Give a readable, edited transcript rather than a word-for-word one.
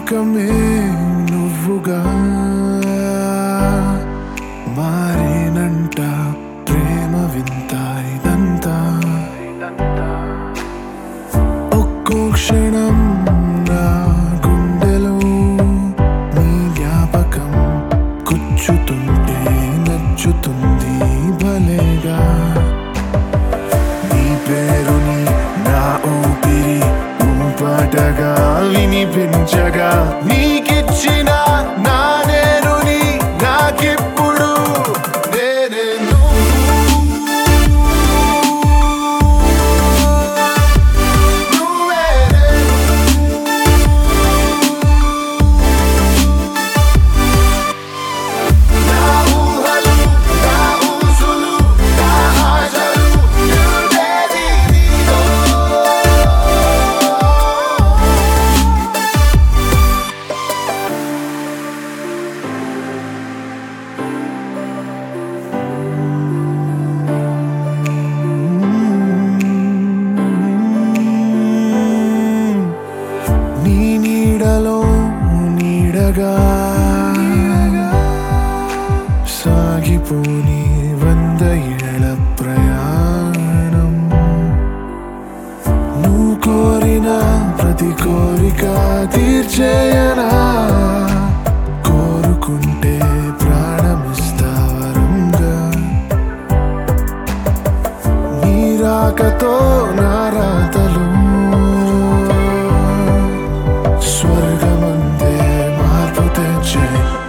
లోకమే నువ్వుగా మారేనంట ప్రేమ వింత ఇదంతా ఒక్కో క్షణం నా గుండెలో నీ జ్ఞాపకం కూర్చుతుంటే నచ్చుతుంది భలేగా నీ పేరుని నా ఊపిరి పాటగా వినిపించగా నీకిచ్చిన నా నేరుని నాకిప్పుడు నేనేను నీడగా సాగిపోని 100 ఏళ్ల ప్రయాణం నువ్వు కోరిన ప్రతి కోరిక తీర్చేయనా కోరుకుంటే ప్రాణమిస్తా వరంగా నీ రాకతో నా రాతలు స్వర్గమందే మార్పు తెచ్చే